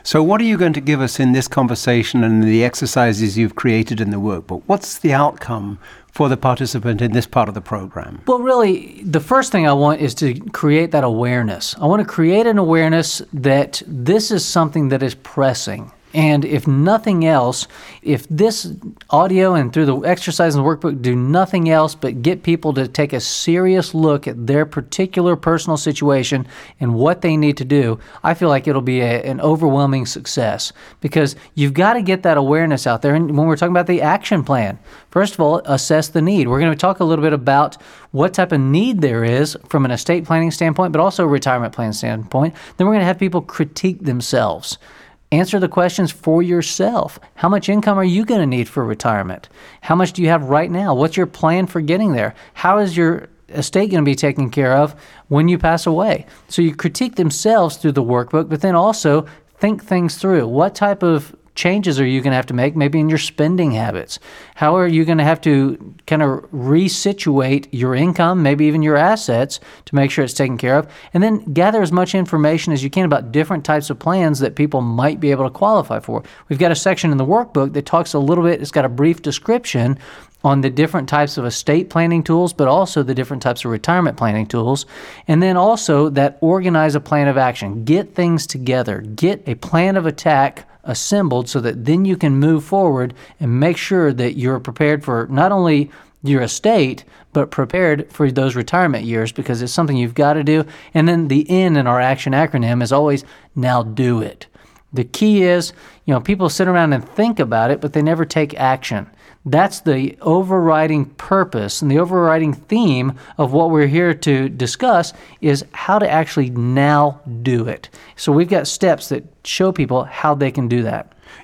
So what are you going to give us in this conversation and the exercises you've created in the workbook? What's the outcome for the participant in this part of the program? Well, really, the first thing I want is to create that awareness. I want to create an awareness that this is something that is pressing. And if nothing else, if this audio and through the exercise and the workbook do nothing else but get people to take a serious look at their particular personal situation and what they need to do, I feel like it'll be an overwhelming success, because you've got to get that awareness out there. And when we're talking about the action plan, first of all, assess the need. We're going to talk a little bit about what type of need there is from an estate planning standpoint, but also a retirement plan standpoint. Then we're going to have people critique themselves. Answer the questions for yourself. How much income are you going to need for retirement? How much do you have right now? What's your plan for getting there? How is your estate going to be taken care of when you pass away? So you critique themselves through the workbook, but then also think things through. What type of changes are you going to have to make, maybe in your spending habits? How are you going to have to kind of resituate your income, maybe even your assets, to make sure it's taken care of? And then gather as much information as you can about different types of plans that people might be able to qualify for. We've got a section in the workbook that talks a little bit, it's got a brief description on the different types of estate planning tools, but also the different types of retirement planning tools. And then also that organize a plan of action. Get things together. Get a plan of attack assembled so that then you can move forward and make sure that you're prepared for not only your estate, but prepared for those retirement years, because it's something you've got to do. And then the N in our ACTION acronym is always, now do it. The key is, people sit around and think about it, but they never take action. That's the overriding purpose and the overriding theme of what we're here to discuss, is how to actually now do it. So we've got steps that show people how they can do that.